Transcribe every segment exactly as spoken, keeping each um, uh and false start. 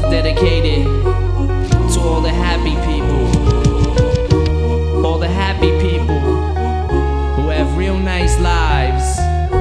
dedicated to all the happy people, all the happy people who have real nice lives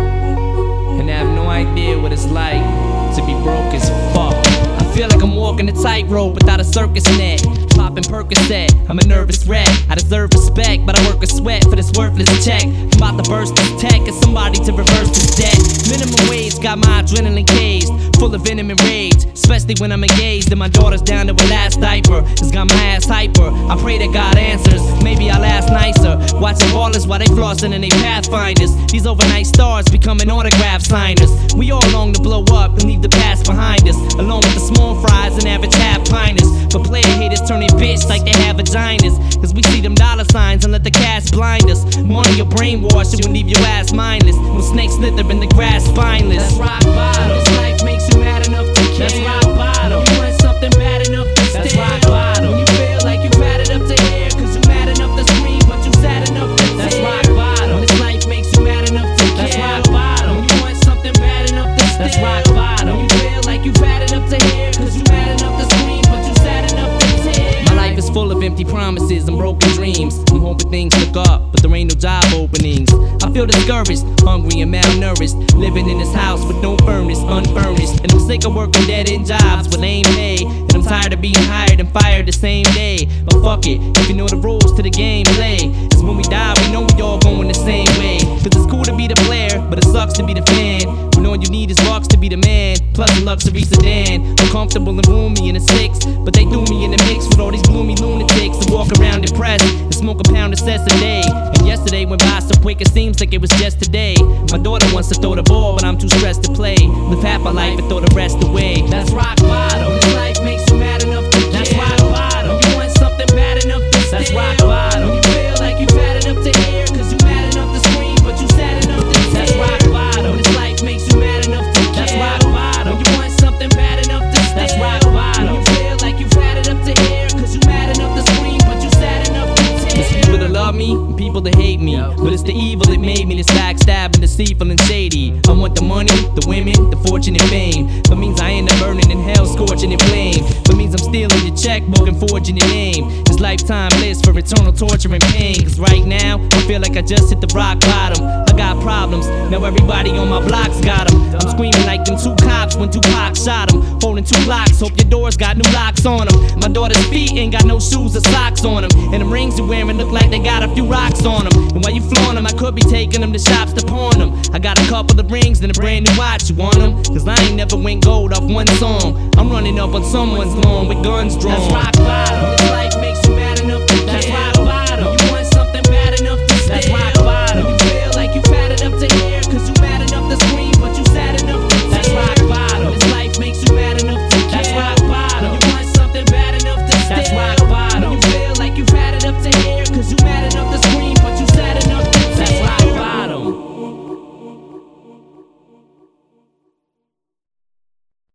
and have no idea what it's like to be broke as fuck. I feel like I'm walking a tightrope without a circus net. Popping Percocet, I'm a nervous wreck. I deserve respect, but I work a sweat for this worthless check. I'm about to burst this tech and somebody to reverse this debt. Minimum wage got my adrenaline caged, full of venom and rage, especially when I'm engaged and my daughter's down to her last diaper. It's got my ass hyper. I pray that God answers. Maybe I'll ask nicer. Watching ballers while they flossing and they pathfinders. These overnight stars becoming autograph signers. We all long to blow up and leave the past behind us, along with the small fries and average half piners. But player haters turning bitch like they have vaginas, cause we see them dollar signs and let the cash blind us. Money or brainwash, it will leave your ass mindless. When snakes slither in the grass spineless. That's rock bottom. This life makes you mad enough to kill. That's rock bottom. You want something bad enough to steal. That's rock bottom. When you feel like you've had it up to here, cause you mad enough to scream, but you sad enough to tear. That's rock bottom. This life makes you mad enough to kill. That's rock bottom. When you want something bad enough to steal. That's rock bottom. When you feel like you've had it up to here, cause you mad enough to scream, but you sad enough to tear. My life is full of empty promises and broken dreams. I'm hoping things look up, but there ain't no job openings. I feel discouraged, hungry and malnourished, living in this house with no furnace, unfurnished. And I'm sick of working dead-end jobs with lame pay, and I'm tired of being hired and fired the same day. But fuck it, if you know the rules to the game, play. Cause when we die, we know we all going the same way. Cause it's cool to be the player, but it sucks to be the fan. When all you need is bucks to be the man, plus a luxury sedan. I'm comfortable and roomy in a six, but they threw me in the mix with all these gloomy lunatics that walk around depressed and smoke a pound of cess a day. And yesterday went by so quick it seems like it was just today. My daughter wants to throw the ball, but I'm too stressed to play. Live half my life and throw the rest away. That's rock bottom. This life makes you mad enough to kill. That's rock bottom. You want something bad enough to steal. That's rock bottom. You feel like you've had it up to here, cause you mad enough to scream, but you sad enough to tear. That's rock bottom. This life makes you mad enough to kill. That's rock bottom. You want something bad enough to steal. That's rock bottom. You feel like you've had it up to here, cause you mad enough to scream, but you sad enough to tear. There's people that love me and people that hate me, but it's the evil that made me this backstabbing, deceitful and shady. I want the money, the women, the fortune and fame. That means I end up burning in hell, scorching in flame. That means I'm stealing your checkbook and forging your name. It's lifetime bliss for eternal torture and pain. Cause right now, I feel like I just hit the rock bottom. I got problems, now everybody on my block's got them. I'm screaming like them two cops when Tupac shot them. Holding two blocks, hope your doors got new locks on them. My daughter's feet ain't got no shoes or socks on them. And them rings you're wearing look like they got a few rocks on them. And while you flaunt them, I could be taking them to shops to pawn them. I got a couple of rings and a brand new watch, you want them? Cause I ain't never went gold off one song. I'm running up on someone's lawn with guns drawn. That's rock